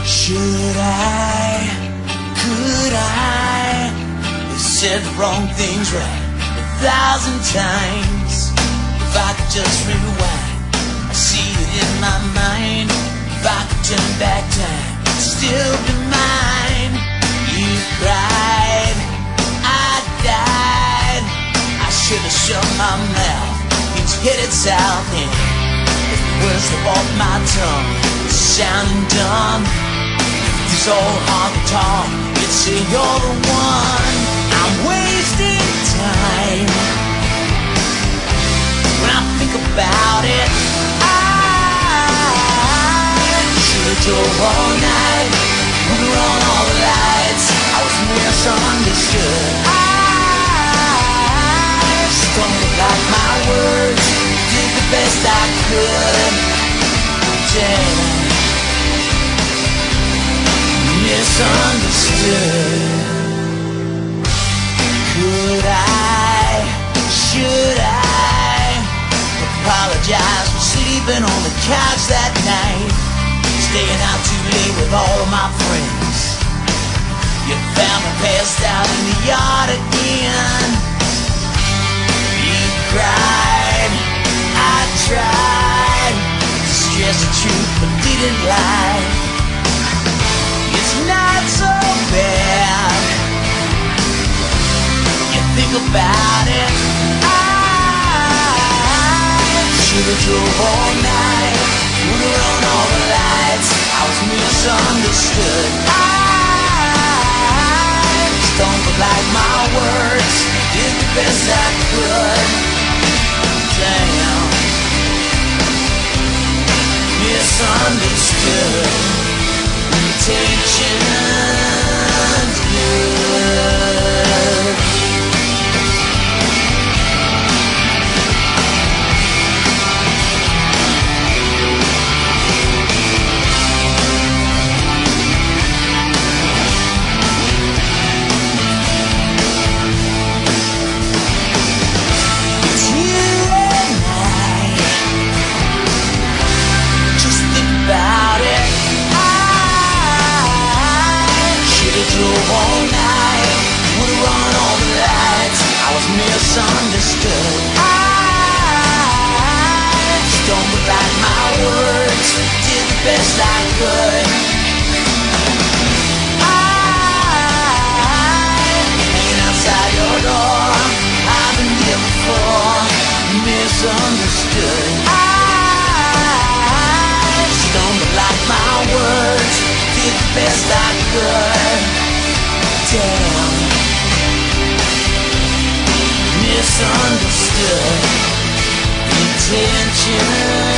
Should I, could I have said the wrong things right 1,000 times? If I could just rewind, I see it in my mind. If I could turn back time, it'd still be mine. You cried, I died. I should have shut my mouth. It's headed south and the words that off my tongue sounding dumb. It's all hard to talk. It's say you're the one. I'm wasting time. When I think about it, I should've drove all night, moved around all the lights. I was misunderstood. I stumbled like my words, did the best I could. Damn. Misunderstood. Could I, should I apologize for sleeping on the couch that night, staying out too late with all of my friends? You found me passed out in the yard again. You cried, I tried to stress the truth but didn't lie. It's not so bad. You think about it. I should've drove all night, would have run all the lights. I was misunderstood. I stumbled like my words, did the best I could. Damn. Misunderstood. Intentions good. It's you and I. Just think about it. Drove all night, would've run all the lights. I was misunderstood. I stumbled like my words, did the best I could. Hanging outside your door, I've been here before. Misunderstood. I stumbled like my words, did the best I could. Damn. Misunderstood. Intention.